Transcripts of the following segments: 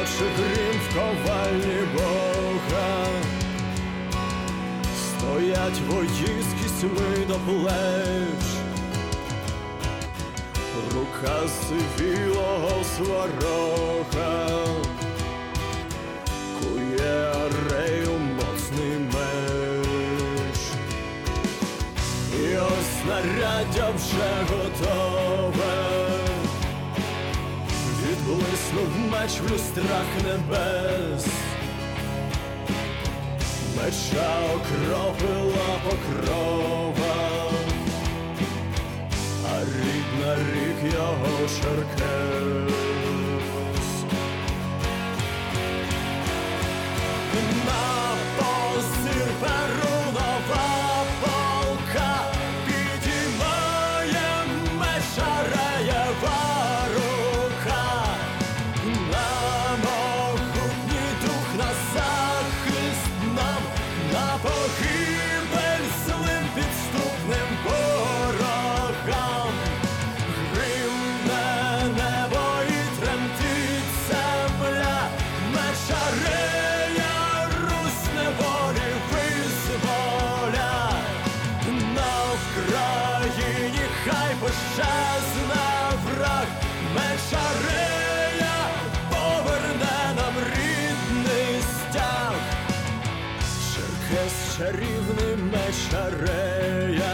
Грюкоче грім в ковальні Бога, стоять вої з кісьми до плеч, рука сивілого сварога кує арею моцний меч. І ось знаряддя вже готове, відблиснув меч в люстрах небес, меча окропила покрова, а рік на рік його черкес. На позір перунова полка підіймає меч Ареєва рука, на могутній дух, на захист нам, на погибель злим підступним ворогам. Гримне небо і тремтить земля, меч Арея Русь неволі визволя. На Вкраїні хай пощезне враг, меч Арея поверне нам рідний стяг. Черкес чарівний меч Арея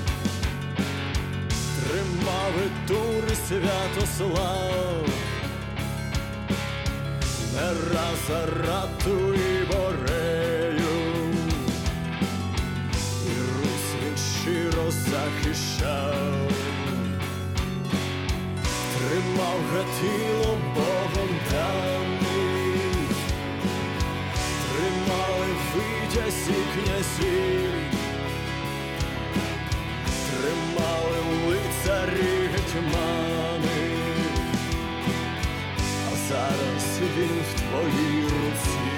тримав і Тур, і Святослав, не раз Арату і Борею, і Русь він щиро захищав. Тримав Гатило Богом даний, тримали витязь і князів, тримали лицарі гетьмани, а зараз він в твоїй руці.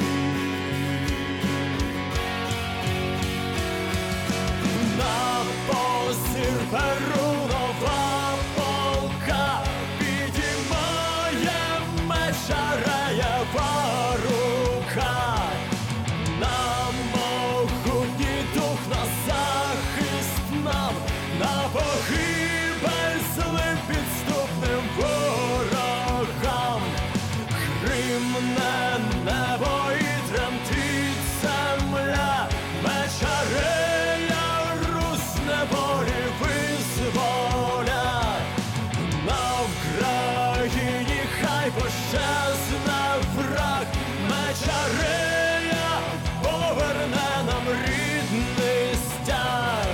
На позір перунова полка підіймає меч Ареєва рука, на могутній дух, на захист нам, на погибель злим підступним ворогам. Гримне небо і тремтить земля, меч Арея Русь неволі визволя. На Вкраїні хай пощезне враг, меч Арея поверне нам рідний стяг.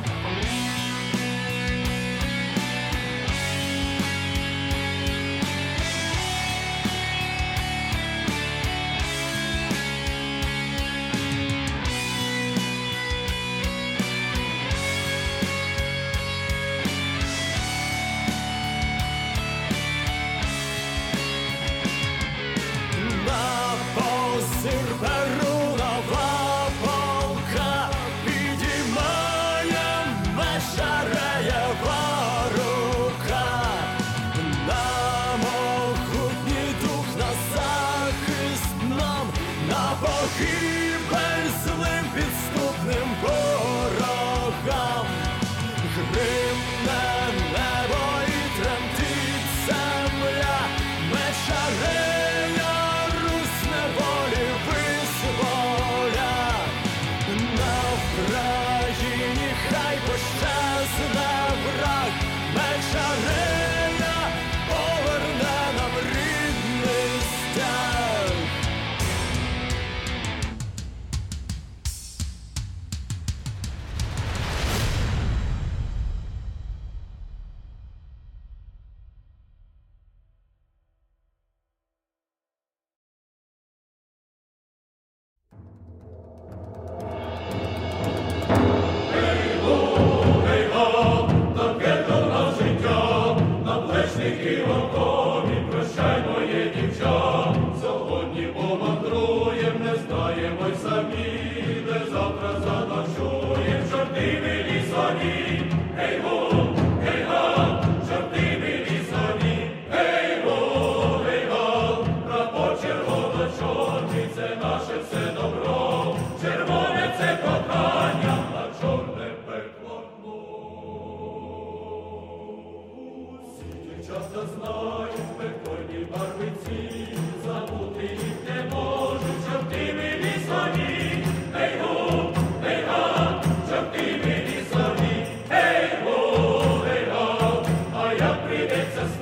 На позір перунова полка підіймає меч Ареєва рука, на могутній дух, на захист нам, на погибель злим підступним ворогам. Гримне небо і тремтить земля, меч Арея Русь неволі визволя. На Вкраїні хай пощезне враг, меч Арея поверне нам рідний стяг. Прапор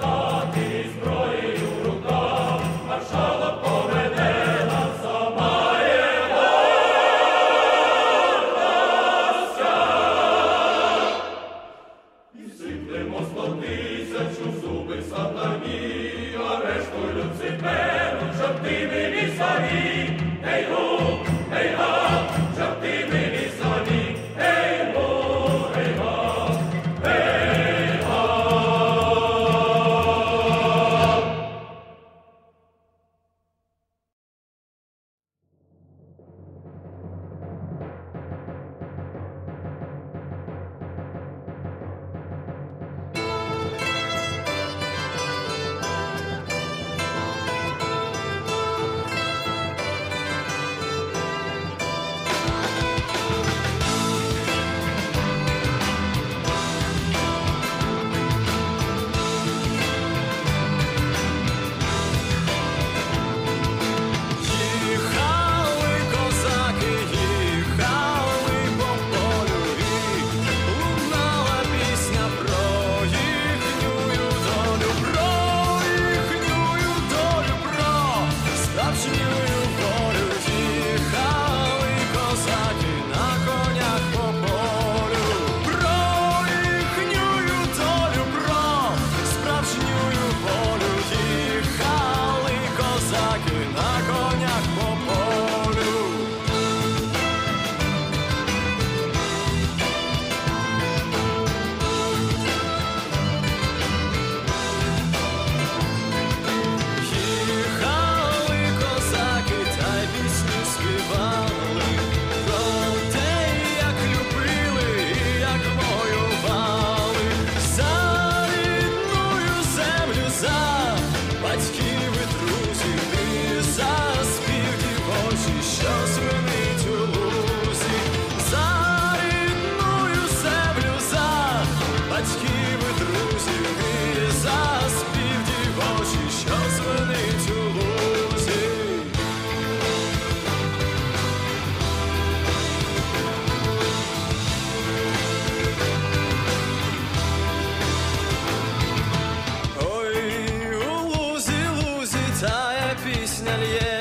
Пісня лє